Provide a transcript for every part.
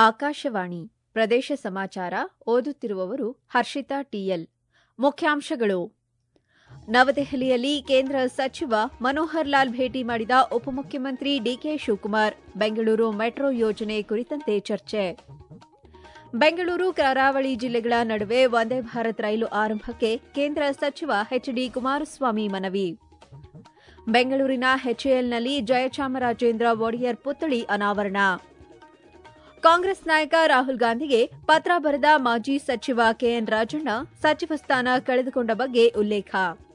ಆಕಾಶವಾಣಿ ಪ್ರದೇಶ ಸಮಾಚಾರ ಓದುತ್ತಿರುವವರು ಹರ್ಷಿತಾ ಟಿಎಲ್. ಮುಖ್ಯಾಂಶಗಳು. ನವದೆಹಲಿಯಲ್ಲಿ ಕೇಂದ್ರ ಸಚಿವ ಮನೋಹರ್ ಲಾಲ್ ಭೇಟಿ ಮಾಡಿದ ಉಪಮುಖ್ಯಮಂತ್ರಿ ಡಿಕೆ ಶಿವಕುಮಾರ್. ಬೆಂಗಳೂರು ಮೆಟ್ರೋ ಯೋಜನೆ ಕುರಿತಂತೆ ಚರ್ಚೆ. ಬೆಂಗಳೂರು ಕರಾವಳಿ ಜಿಲ್ಲೆಗಳ ನಡುವೆ ವಂದೇ ಭಾರತ್ ರೈಲು ಆರಂಭಕ್ಕೆ ಕೇಂದ್ರ ಸಚಿವ ಎಚ್ಡಿ ಕುಮಾರಸ್ವಾಮಿ ಮನವಿ. ಬೆಂಗಳೂರಿನ ಎಚ್ಎಎಲ್ನಲ್ಲಿ ಜಯಚಾಮರಾಜೇಂದ್ರ ಒಡೆಯರ್ ಪುತ್ಥಳಿ ಅನಾವರಣ. ಕಾಂಗ್ರೆಸ್ ನಾಯಕ ರಾಹುಲ್ ಗಾಂಧಿಗೆ ಪತ್ರ ಬರೆದ ಮಾಜಿ ಸಚಿವ ಕೆಎನ್ ರಾಜಣ್ಣ ಸಚಿವ ಸ್ಥಾನ ಕಳೆದುಕೊಂಡ ಬಗ್ಗೆ ಉಲ್ಲೇಖ.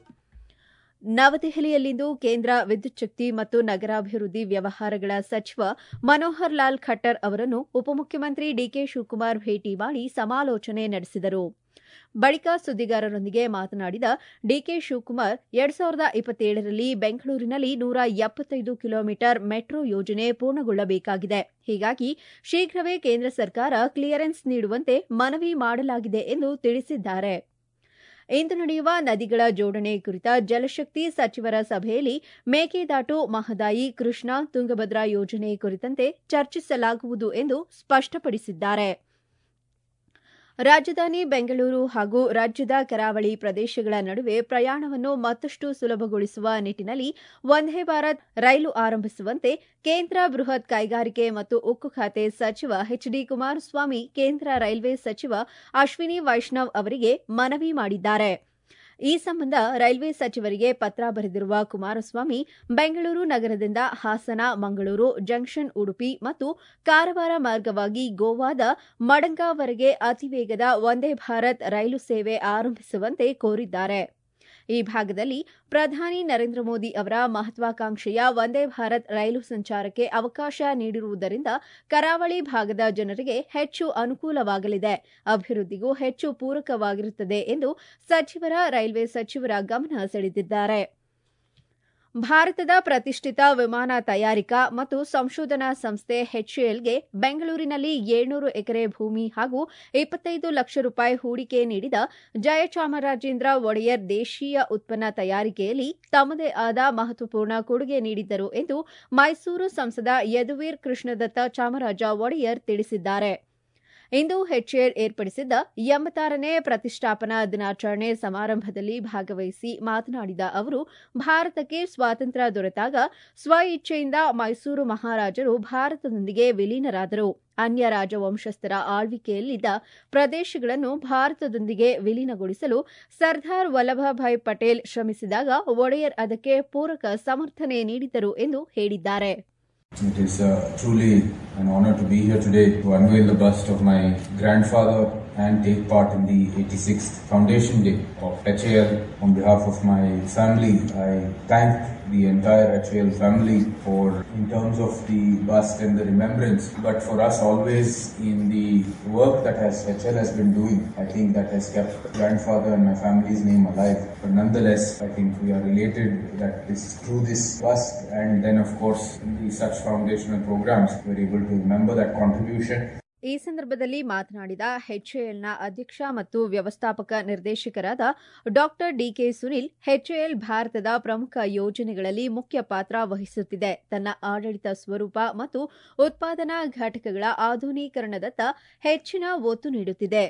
ನವದೆಹಲಿಯಲ್ಲಿಂದು ಕೇಂದ್ರ ವಿದ್ಯುಚ್ಛಕ್ತಿ ಮತ್ತು ನಗರಾಭಿವೃದ್ಧಿ ವ್ಯವಹಾರಗಳ ಸಚಿವ ಮನೋಹರ್ ಲಾಲ್ ಖಟ್ಟರ್ ಅವರನ್ನು ಉಪಮುಖ್ಯಮಂತ್ರಿ ಡಿಕೆ ಶಿವಕುಮಾರ್ ಭೇಟಿ ಮಾಡಿ ಸಮಾಲೋಚನೆ ನಡೆಸಿದರು. ಬಳಿಕ ಸುದ್ದಿಗಾರರೊಂದಿಗೆ ಮಾತನಾಡಿದ ಡಿಕೆ ಶಿವಕುಮಾರ್ 2027ರಲ್ಲಿ ಬೆಂಗಳೂರಿನಲ್ಲಿ 175 ಕಿಲೋಮೀಟರ್ ಮೆಟ್ರೋ ಯೋಜನೆ ಪೂರ್ಣಗೊಳ್ಳಬೇಕಾಗಿದೆ. ಹೀಗಾಗಿ ಶೀಘ್ರವೇ ಕೇಂದ್ರ ಸರ್ಕಾರ ಕ್ಲಿಯರೆನ್ಸ್ ನೀಡುವಂತೆ ಮನವಿ ಮಾಡಲಾಗಿದೆ ಎಂದು ತಿಳಿಸಿದ್ದಾರೆ. ಇಂದು ನಡೆಯುವ ನದಿಗಳ ಜೋಡಣೆ ಕುರಿತ ಜಲಶಕ್ತಿ ಸಚಿವರ ಸಭೆಯಲ್ಲಿ ಮೇಕೆದಾಟು, ಮಹದಾಯಿ, ಕೃಷ್ಣಾ, ತುಂಗಭದ್ರಾ ಯೋಜನೆ ಕುರಿತಂತೆ ಚರ್ಚಿಸಲಾಗುವುದು ಎಂದು ಸ್ಪಷ್ಟಪಡಿಸಿದ್ದಾರೆ. ರಾಜಧಾನಿ ಬೆಂಗಳೂರು ಹಾಗೂ ರಾಜ್ಯದ ಕರಾವಳಿ ಪ್ರದೇಶಗಳ ನಡುವೆ ಪ್ರಯಾಣವನ್ನು ಮತ್ತಷ್ಟು ಸುಲಭಗೊಳಿಸುವ ನಿಟ್ಟಿನಲ್ಲಿ ವಂದೇ ಭಾರತ್ ರೈಲು ಆರಂಭಿಸುವಂತೆ ಕೇಂದ್ರ ಬೃಹತ್ ಕೈಗಾರಿಕೆ ಮತ್ತು ಉಕ್ಕು ಖಾತೆ ಸಚಿವ ಎಚ್ಡಿ ಕುಮಾರಸ್ವಾಮಿ ಕೇಂದ್ರ ರೈಲ್ವೆ ಸಚಿವ ಅಶ್ವಿನಿ ವೈಷ್ಣವ್ ಅವರಿಗೆ ಮನವಿ ಮಾಡಿದ್ದಾರೆ. ಈ ಸಂಬಂಧ ರೈಲ್ವೆ ಸಚಿವರಿಗೆ ಪತ್ರ ಬರೆದಿರುವ ಕುಮಾರಸ್ವಾಮಿ, ಬೆಂಗಳೂರು ನಗರದಿಂದ ಹಾಸನ, ಮಂಗಳೂರು ಜಂಕ್ಷನ್, ಉಡುಪಿ ಮತ್ತು ಕಾರವಾರ ಮಾರ್ಗವಾಗಿ ಗೋವಾದ ಮಡಂಗಾವರೆಗೆ ಅತಿವೇಗದ ವಂದೇ ಭಾರತ್ ರೈಲು ಸೇವೆ ಆರಂಭಿಸುವಂತೆ ಕೋರಿದ್ದಾರೆ. ಈ ಭಾಗದಲ್ಲಿ ಪ್ರಧಾನಿ ನರೇಂದ್ರ ಮೋದಿ ಅವರ ಮಹತ್ವಾಕಾಂಕ್ಷೆಯ ವಂದೇ ಭಾರತ್ ರೈಲು ಸಂಚಾರಕ್ಕೆ ಅವಕಾಶ ನೀಡಿರುವುದರಿಂದ ಕರಾವಳಿ ಭಾಗದ ಜನರಿಗೆ ಹೆಚ್ಚು ಅನುಕೂಲವಾಗಲಿದೆ, ಅಭಿವೃದ್ಧಿಗೂ ಹೆಚ್ಚು ಪೂರಕವಾಗಿರುತ್ತದೆ ಎಂದು ರೈಲ್ವೆ ಸಚಿವರ ಗಮನ ಸೆಳೆದಿದ್ದಾರೆ. ಭಾರತದ ಪ್ರತಿಷ್ಠಿತ ವಿಮಾನ ತಯಾರಿಕಾ ಮತ್ತು ಸಂಶೋಧನಾ ಸಂಸ್ಥೆ ಎಚ್ಎಎಲ್ಗೆ ಬೆಂಗಳೂರಿನಲ್ಲಿ 700 ಎಕರೆ ಭೂಮಿ ಹಾಗೂ 25 ಲಕ್ಷ ರೂಪಾಯಿ ಹೂಡಿಕೆ ನೀಡಿದ ಜಯಚಾಮರಾಜೇಂದ್ರ ಒಡೆಯರ್ ದೇಶೀಯ ಉತ್ಪನ್ನ ತಯಾರಿಕೆಯಲ್ಲಿ ತಮ್ಮದೇ ಆದ ಮಹತ್ವಪೂರ್ಣ ಕೊಡುಗೆ ನೀಡಿದ್ದರು ಎಂದು ಮೈಸೂರು ಸಂಸದ ಯದುವೀರ್ ಕೃಷ್ಣದತ್ತ ಚಾಮರಾಜ ಒಡೆಯರ್ ತಿಳಿಸಿದ್ದಾರೆ. ಇಂದು ಎಚ್ಎಎಲ್ ಏರ್ಪಡಿಸಿದ್ದ 86ನೇ ಪ್ರತಿಷ್ಠಾಪನಾ ದಿನಾಚರಣೆ ಸಮಾರಂಭದಲ್ಲಿ ಭಾಗವಹಿಸಿ ಮಾತನಾಡಿದ ಅವರು, ಭಾರತಕ್ಕೆ ಸ್ವಾತಂತ್ರ್ಯ ದೊರೆತಾಗ ಸ್ವಇಚ್ಛೆಯಿಂದ ಮೈಸೂರು ಮಹಾರಾಜರು ಭಾರತದೊಂದಿಗೆ ವಿಲೀನರಾದರು. ಅನ್ಯ ರಾಜವಂಶಸ್ಥರ ಆಳ್ವಿಕೆಯಲ್ಲಿದ್ದ ಪ್ರದೇಶಗಳನ್ನು ಭಾರತದೊಂದಿಗೆ ವಿಲೀನಗೊಳಿಸಲು ಸರ್ದಾರ್ ವಲ್ಲಭಭಾಯ್ ಪಟೇಲ್ ಶ್ರಮಿಸಿದಾಗ ಒಡೆಯರ್ ಅದಕ್ಕೆ ಪೂರಕ ಸಮರ್ಥನೆ ನೀಡಿದರು ಎಂದು ಹೇಳಿದ್ದಾರೆ. It is truly an honor to be here today to unveil the bust of my grandfather and take part in the 86th Foundation Day of HAL. On behalf of my family, I thank the entire HAL family for, in terms of the bust and the remembrance, but for us always in the work that HAL has been doing. I think that has kept grandfather and my family's name alive. But nonetheless, I think we are related that this through this bust and then of course in the such foundational programs we are able to remember that contribution. ಈ ಸಂದರ್ಭದಲ್ಲಿ ಮಾತನಾಡಿದ ಎಚ್ಎಎಲ್ನ ಅಧ್ಯಕ್ಷ ಮತ್ತು ವ್ಯವಸ್ಥಾಪಕ ನಿರ್ದೇಶಕರಾದ ಡಾ DK Sunil, HAL ಭಾರತದ ಪ್ರಮುಖ ಯೋಜನೆಗಳಲ್ಲಿ ಮುಖ್ಯ ಪಾತ್ರ ವಹಿಸುತ್ತಿದೆ. ತನ್ನ ಆಡಳಿತ ಸ್ವರೂಪ ಮತ್ತು ಉತ್ಪಾದನಾ ಘಟಕಗಳ ಆಧುನೀಕರಣದತ್ತ ಹೆಚ್ಚಿನ ಒತ್ತು ನೀಡುತ್ತಿದೆ.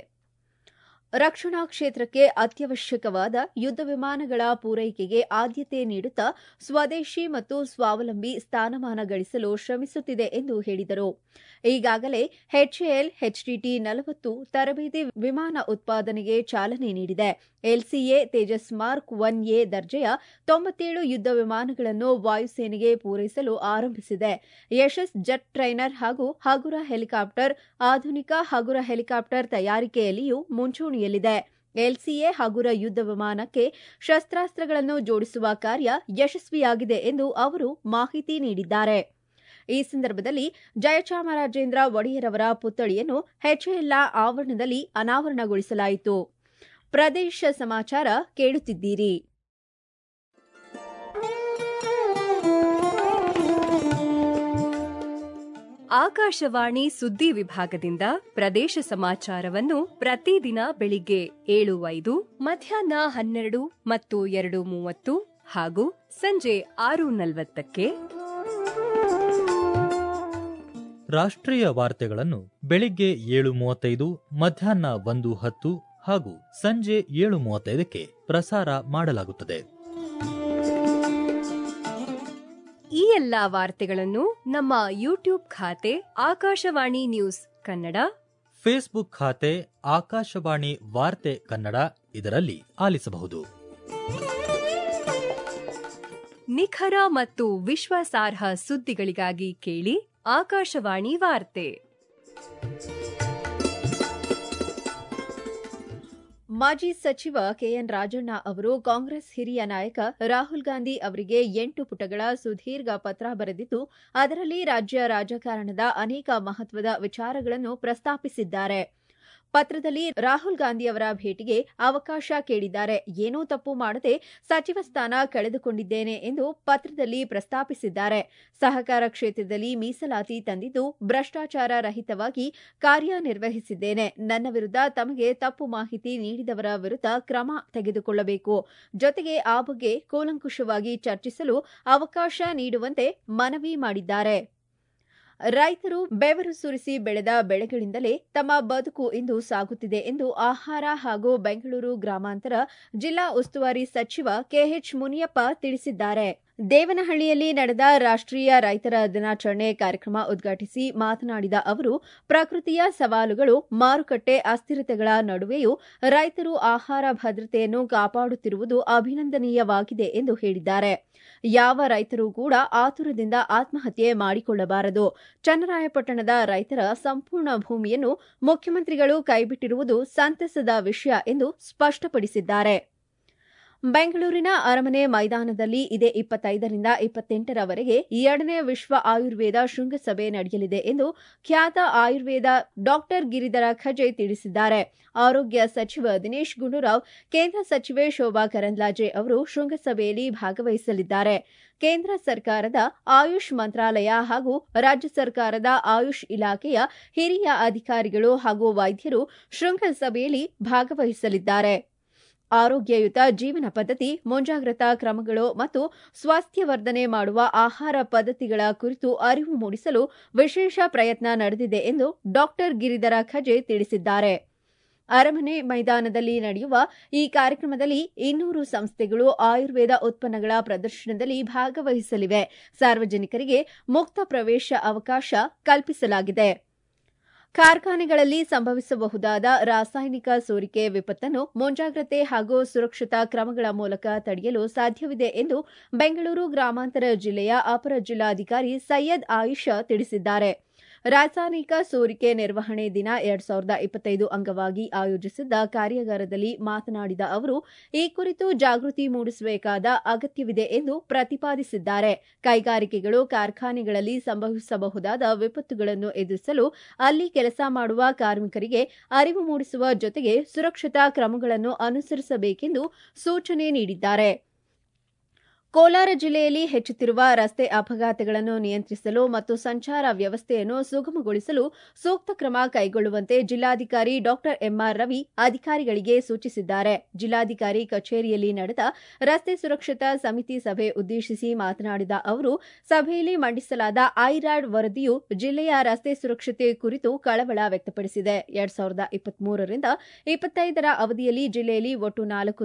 ರಕ್ಷಣಾ ಕ್ಷೇತ್ರಕ್ಕೆ ಅತ್ಯವಶ್ಯಕವಾದ ಯುದ್ಧ ವಿಮಾನಗಳ ಪೂರೈಕೆಗೆ ಆದ್ಯತೆ ನೀಡುತ್ತಾ ಸ್ವದೇಶಿ ಮತ್ತು ಸ್ವಾವಲಂಬಿ ಸ್ಥಾನಮಾನ ಗಳಿಸಲು ಶ್ರಮಿಸುತ್ತಿದೆ ಎಂದು ಹೇಳಿದರು. ಈಗಾಗಲೇ ಎಚ್ಎಎಲ್ ಎಚ್ಟಿಟಿ 40 ತರಬೇತಿ ವಿಮಾನ ಉತ್ಪಾದನೆಗೆ ಚಾಲನೆ ನೀಡಿದೆ. ಎಲ್ಸಿಎ ತೇಜಸ್ ಮಾರ್ಕ್ 1ಎ ದರ್ಜೆಯ 97 ಯುದ್ಧ ವಿಮಾನಗಳನ್ನು ವಾಯುಸೇನೆಗೆ ಪೂರೈಸಲು ಆರಂಭಿಸಿದೆ. ಯಶಸ್ ಜೆಟ್ ಟ್ರೈನರ್ ಹಾಗೂ ಹಗುರ ಹೆಲಿಕಾಪ್ಟರ್, ಆಧುನಿಕ ಹಗುರ ಹೆಲಿಕಾಪ್ಟರ್ ತಯಾರಿಕೆಯಲ್ಲಿಯೂ ಮುಂಚೂಣಿಯಲ್ಲಿದೆ. ಎಲ್ಸಿಎ ಹಗುರ ಯುದ್ಧ ವಿಮಾನಕ್ಕೆ ಶಸ್ತ್ರಾಸ್ತ್ರಗಳನ್ನು ಜೋಡಿಸುವ ಕಾರ್ಯ ಯಶಸ್ವಿಯಾಗಿದೆ ಎಂದು ಅವರು ಮಾಹಿತಿ ನೀಡಿದ್ದಾರೆ. ಈ ಸಂದರ್ಭದಲ್ಲಿ ಜಯಚಾಮರಾಜೇಂದ್ರ ಒಡೆಯರ್ ಅವರ ಪುತ್ಥಳಿಯನ್ನು ಎಚ್ಎಎಲ್ನ ಆವರಣದಲ್ಲಿ ಅನಾವರಣಗೊಳಿಸಲಾಯಿತು. ಪ್ರದೇಶ ಸಮಾಚಾರ ಕೇಳುತ್ತಿದ್ದೀರಿ. ಆಕಾಶವಾಣಿ ಸುದ್ದಿ ವಿಭಾಗದಿಂದ ಪ್ರದೇಶ ಸಮಾಚಾರವನ್ನು ಪ್ರತಿದಿನ ಬೆಳಿಗ್ಗೆ 7:05, ಮಧ್ಯಾಹ್ನ 12 ಮತ್ತು 2:30 ಹಾಗೂ ಸಂಜೆ 6:40ಕ್ಕೆ ರಾಷ್ಟ್ರೀಯ ವಾರ್ತೆಗಳನ್ನು ಬೆಳಿಗ್ಗೆ 7:35, ಮಧ್ಯಾಹ್ನ 1:10 ಹಾಗೂ ಸಂಜೆ 7:35ಕ್ಕೆ ಪ್ರಸಾರ ಮಾಡಲಾಗುತ್ತದೆ. ಈ ಎಲ್ಲಾ ವಾರ್ತೆಗಳನ್ನು ನಮ್ಮ ಯೂಟ್ಯೂಬ್ ಖಾತೆ ಆಕಾಶವಾಣಿ ನ್ಯೂಸ್ ಕನ್ನಡ, ಫೇಸ್ಬುಕ್ ಖಾತೆ ಆಕಾಶವಾಣಿ ವಾರ್ತೆ ಕನ್ನಡ ಇದರಲ್ಲಿ ಆಲಿಸಬಹುದು. ನಿಖರ ಮತ್ತು ವಿಶ್ವಾಸಾರ್ಹ ಸುದ್ದಿಗಳಿಗಾಗಿ ಕೇಳಿ ಆಕಾಶವಾಣಿ ವಾರ್ತೆ. ಮಾಜಿ ಸಚಿವ ಕೆಎನ್ ರಾಜಣ್ಣ ಅವರು ಕಾಂಗ್ರೆಸ್ ಹಿರಿಯ ನಾಯಕ ರಾಹುಲ್ ಗಾಂಧಿ ಅವರಿಗೆ 8 ಪುಟಗಳ ಸುದೀರ್ಘ ಪತ್ರ ಬರೆದಿದ್ದು, ಅದರಲ್ಲಿ ರಾಜ್ಯ ರಾಜಕಾರಣದ ಅನೇಕ ಮಹತ್ವದ ವಿಚಾರಗಳನ್ನು ಪ್ರಸ್ತಾಪಿಸಿದ್ದಾರೆ. ಪತ್ರದಲ್ಲಿ ರಾಹುಲ್ ಗಾಂಧಿ ಅವರ ಭೇಟಿಗೆ ಅವಕಾಶ ಕೇಳಿದ್ದಾರೆ. ಏನೂ ತಪ್ಪು ಮಾಡದೆ ಸಚಿವ ಸ್ಥಾನ ಕಳೆದುಕೊಂಡಿದ್ದೇನೆ ಎಂದು ಪತ್ರದಲ್ಲಿ ಪ್ರಸ್ತಾಪಿಸಿದ್ದಾರೆ. ಸಹಕಾರ ಕ್ಷೇತ್ರದಲ್ಲಿ ಮೀಸಲಾತಿ ತಂದಿದ್ದು ಭ್ರಷ್ಟಾಚಾರ ರಹಿತವಾಗಿ ಕಾರ್ಯನಿರ್ವಹಿಸಿದ್ದೇನೆ. ನನ್ನ ವಿರುದ್ಧ ತಮಗೆ ತಪ್ಪು ಮಾಹಿತಿ ನೀಡಿದವರ ವಿರುದ್ಧ ಕ್ರಮ ತೆಗೆದುಕೊಳ್ಳಬೇಕು. ಜೊತೆಗೆ ಆ ಬಗ್ಗೆ ಕೂಲಂಕುಷವಾಗಿ ಚರ್ಚಿಸಲು ಅವಕಾಶ ನೀಡುವಂತೆ ಮನವಿ ಮಾಡಿದ್ದಾರೆ. ರೈತರು ಬೆವರು ಸುರಿಸಿ ಬೆಳೆದ ಬೆಳೆಗಳಿಂದಲೇ ತಮ್ಮ ಬದುಕು ಇಂದು ಸಾಗುತ್ತಿದೆ ಎಂದು ಆಹಾರ ಹಾಗೂ ಬೆಂಗಳೂರು ಗ್ರಾಮಾಂತರ ಜಿಲ್ಲಾ ಉಸ್ತುವಾರಿ ಸಚಿವ ಕೆಎಚ್ ಮುನಿಯಪ್ಪ ತಿಳಿಸಿದ್ದಾರೆ. ದೇವನಹಳ್ಳಿಯಲ್ಲಿ ನಡೆದ ರಾಷ್ಟ್ರೀಯ ರೈತರ ದಿನಾಚರಣೆ ಕಾರ್ಯಕ್ರಮ ಉದ್ಘಾಟಿಸಿ ಮಾತನಾಡಿದ ಅವರು, ಪ್ರಕೃತಿಯ ಸವಾಲುಗಳು, ಮಾರುಕಟ್ಟೆ ಅಸ್ಥಿರತೆಗಳ ನಡುವೆಯೂ ರೈತರು ಆಹಾರ ಭದ್ರತೆಯನ್ನು ಕಾಪಾಡುತ್ತಿರುವುದು ಅಭಿನಂದನೀಯವಾಗಿದೆ ಎಂದು ಹೇಳಿದ್ದಾರೆ. ಯಾವ ರೈತರೂ ಕೂಡ ಆತುರದಿಂದ ಆತ್ಮಹತ್ಯೆ ಮಾಡಿಕೊಳ್ಳಬಾರದು. ಚನ್ನರಾಯಪಟ್ಟಣದ ರೈತರ ಸಂಪೂರ್ಣ ಭೂಮಿಯನ್ನು ಮುಖ್ಯಮಂತ್ರಿಗಳು ಕೈಬಿಟ್ಟಿರುವುದು ಸಂತಸದ ವಿಷಯ ಎಂದು ಸ್ಪಷ್ಟಪಡಿಸಿದ್ದಾರೆ. ಬೆಂಗಳೂರಿನ ಅರಮನೆ ಮೈದಾನದಲ್ಲಿ ಇದೇ 25ರಿಂದ 28ರವರೆಗೆ 2ನೇ ವಿಶ್ವ ಆಯುರ್ವೇದ ಶೃಂಗಸಭೆ ನಡೆಯಲಿದೆ ಎಂದು ಖ್ಯಾತ ಆಯುರ್ವೇದ ಡಾ ಗಿರಿಧರ ಖಜೆ ತಿಳಿಸಿದ್ದಾರೆ. ಆರೋಗ್ಯ ಸಚಿವ ದಿನೇಶ್ ಗುಂಡೂರಾವ್, ಕೇಂದ್ರ ಸಚಿವೆ ಶೋಭಾ ಕರಂದ್ಲಾಜೆ ಅವರು ಶೃಂಗಸಭೆಯಲ್ಲಿ ಭಾಗವಹಿಸಲಿದ್ದಾರೆ. ಕೇಂದ್ರ ಸರ್ಕಾರದ ಆಯುಷ್ ಮಂತ್ರಾಲಯ ಹಾಗೂ ರಾಜ್ಯ ಸರ್ಕಾರದ ಆಯುಷ್ ಇಲಾಖೆಯ ಹಿರಿಯ ಅಧಿಕಾರಿಗಳು ಹಾಗೂ ವೈದ್ಯರು ಶೃಂಗಸಭೆಯಲ್ಲಿ ಭಾಗವಹಿಸಲಿದ್ದಾರೆ. ಆರೋಗ್ಯಯುತ ಜೀವನ ಪದ್ಧತಿ, ಮುಂಜಾಗ್ರತಾ ಕ್ರಮಗಳು ಮತ್ತು ಸ್ವಾಸ್ಥ್ಯವರ್ಧನೆ ಮಾಡುವ ಆಹಾರ ಪದ್ಧತಿಗಳ ಕುರಿತು ಅರಿವು ಮೂಡಿಸಲು ವಿಶೇಷ ಪ್ರಯತ್ನ ನಡೆದಿದೆ ಎಂದು ಡಾ ಗಿರಿಧರ ಖಜೆ ತಿಳಿಸಿದ್ದಾರೆ. ಅರಮನೆ ಮೈದಾನದಲ್ಲಿ ನಡೆಯುವ ಈ ಕಾರ್ಯಕ್ರಮದಲ್ಲಿ 200 ಸಂಸ್ಥೆಗಳು ಆಯುರ್ವೇದ ಉತ್ಪನ್ನಗಳ ಪ್ರದರ್ಶನದಲ್ಲಿ ಭಾಗವಹಿಸಲಿವೆ. ಸಾರ್ವಜನಿಕರಿಗೆ ಮುಕ್ತ ಪ್ರವೇಶ ಅವಕಾಶ ಕಲ್ಪಿಸಲಾಗಿದೆ. ಕಾರ್ಖಾನೆಗಳಲ್ಲಿ ಸಂಭವಿಸಬಹುದಾದ ರಾಸಾಯನಿಕ ಸೋರಿಕೆ ವಿಪತ್ತನ್ನು ಮುಂಜಾಗ್ರತೆ ಹಾಗೂ ಸುರಕ್ಷತಾ ಕ್ರಮಗಳ ಮೂಲಕ ತಡೆಯಲು ಸಾಧ್ಯವಿದೆ ಎಂದು ಬೆಂಗಳೂರು ಗ್ರಾಮಾಂತರ ಜಿಲ್ಲೆಯ ಅಪರ ಜಿಲ್ಲಾಧಿಕಾರಿ ಸೈಯದ್ ಆಯಿಷಾ ತಿಳಿಸಿದ್ದಾರೆ. ರಾಸಾಯನಿಕ ಸೋರಿಕೆ ನಿರ್ವಹಣೆ ದಿನ 2025 ಅಂಗವಾಗಿ ಆಯೋಜಿಸಿದ್ದ ಕಾರ್ಯಾಗಾರದಲ್ಲಿ ಮಾತನಾಡಿದ ಅವರು, ಈ ಕುರಿತು ಜಾಗೃತಿ ಮೂಡಿಸಬೇಕಾದ ಅಗತ್ಯವಿದೆ ಎಂದು ಪ್ರತಿಪಾದಿಸಿದ್ದಾರೆ. ಕೈಗಾರಿಕೆಗಳು, ಕಾರ್ಖಾನೆಗಳಲ್ಲಿ ಸಂಭವಿಸಬಹುದಾದ ವಿಪತ್ತುಗಳನ್ನು ಎದುರಿಸಲು ಅಲ್ಲಿ ಕೆಲಸ ಮಾಡುವ ಕಾರ್ಮಿಕರಿಗೆ ಅರಿವು ಮೂಡಿಸುವ ಜೊತೆಗೆ ಸುರಕ್ಷತಾ ಕ್ರಮಗಳನ್ನು ಅನುಸರಿಸಬೇಕೆಂದು ಸೂಚನೆ ನೀಡಿದ್ದಾರೆ. ಕೋಲಾರ ಜಿಲ್ಲೆಯಲ್ಲಿ ಹೆಚ್ಚುತ್ತಿರುವ ರಸ್ತೆ ಅಪಘಾತಗಳನ್ನು ನಿಯಂತ್ರಿಸಲು ಮತ್ತು ಸಂಚಾರ ವ್ಯವಸ್ಥೆಯನ್ನು ಸುಗಮಗೊಳಿಸಲು ಸೂಕ್ತ ಕ್ರಮ ಕೈಗೊಳ್ಳುವಂತೆ ಜಿಲ್ಲಾಧಿಕಾರಿ ಡಾ ಎಂಆರ್ ರವಿ ಅಧಿಕಾರಿಗಳಿಗೆ ಸೂಚಿಸಿದ್ದಾರೆ. ಜಿಲ್ಲಾಧಿಕಾರಿ ಕಚೇರಿಯಲ್ಲಿ ನಡೆದ ರಸ್ತೆ ಸುರಕ್ಷತಾ ಸಮಿತಿ ಸಭೆ ಉದ್ದೇಶಿಸಿ ಮಾತನಾಡಿದ ಅವರು, ಸಭೆಯಲ್ಲಿ ಮಂಡಿಸಲಾದ ಐರ್ಯಾಡ್ ವರದಿಯು ಜಿಲ್ಲೆಯ ರಸ್ತೆ ಸುರಕ್ಷತೆ ಕುರಿತು ಕಳವಳ ವ್ಯಕ್ತಪಡಿಸಿದೆ. 2023ರಿಂದ 25ರ ಅವಧಿಯಲ್ಲಿ ಜಿಲ್ಲೆಯಲ್ಲಿ ಒಟ್ಟು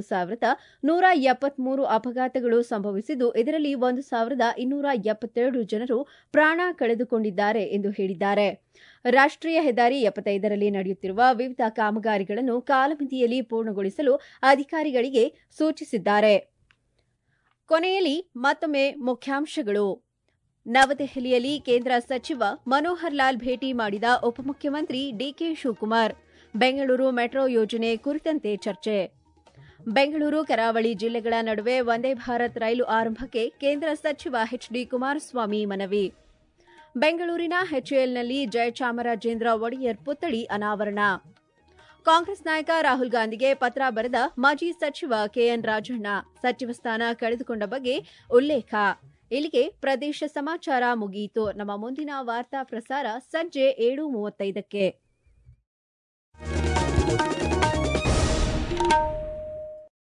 4,173 ಅಪಘಾತಗಳು ಸಂಭವಿಸಿದ್ದು, ಇದರಲ್ಲಿ 1,272 ಜನರು ಪ್ರಾಣ ಕಳೆದುಕೊಂಡಿದ್ದಾರೆ ಎಂದು ಹೇಳಿದ್ದಾರೆ. ರಾಷ್ಟ್ರೀಯ ಹೆದ್ದಾರಿ 75ರಲ್ಲಿ ನಡೆಯುತ್ತಿರುವ ವಿವಿಧ ಕಾಮಗಾರಿಗಳನ್ನು ಕಾಲಮಿತಿಯಲ್ಲಿ ಪೂರ್ಣಗೊಳಿಸಲು ಅಧಿಕಾರಿಗಳಿಗೆ ಸೂಚಿಸಿದ್ದಾರೆ. ಕೊನೆಯಲ್ಲಿ ಮತ್ತೊಮ್ಮೆ ಮುಖ್ಯಾಂಶಗಳು. ನವದೆಹಲಿಯಲ್ಲಿ ಕೇಂದ್ರ ಸಚಿವ ಮನೋಹರ್ ಲಾಲ್ ಭೇಟಿ ಮಾಡಿದ ಉಪಮುಖ್ಯಮಂತ್ರಿ ಡಿಕೆ ಶಿವಕುಮಾರ್. ಬೆಂಗಳೂರು ಮೆಟ್ರೋ ಯೋಜನೆ ಕುರಿತಂತೆ ಚರ್ಚೆ. ಬೆಂಗಳೂರು ಕರಾವಳಿ ಜಿಲ್ಲೆಗಳ ನಡುವೆ ವಂದೇ ಭಾರತ್ ರೈಲು ಆರಂಭಕ್ಕೆ ಕೇಂದ್ರ ಸಚಿವ ಎಚ್ಡಿ ಕುಮಾರಸ್ವಾಮಿ ಮನವಿ. ಬೆಂಗಳೂರಿನ ಎಚ್ಎಎಲ್ನಲ್ಲಿ ಜಯಚಾಮರಾಜೇಂದ್ರ ಒಡೆಯರ್ ಪುತ್ಥಳಿ ಅನಾವರಣ. ಕಾಂಗ್ರೆಸ್ ನಾಯಕ ರಾಹುಲ್ ಗಾಂಧಿಗೆ ಪತ್ರ ಬರೆದ ಮಾಜಿ ಸಚಿವ ಕೆಎನ್ ರಾಜಣ್ಣ, ಸಚಿವ ಸ್ಥಾನ ಕಳೆದುಕೊಂಡ ಬಗ್ಗೆ ಉಲ್ಲೇಖ. ಇಲ್ಲಿಗೆ ಪ್ರದೇಶ ಸಮಾಚಾರ ಮುಗಿಯಿತು. ನಮ್ಮ ಮುಂದಿನ ವಾರ್ತಾ ಪ್ರಸಾರ ಸಂಜೆ 7:35ಕ್ಕೆ.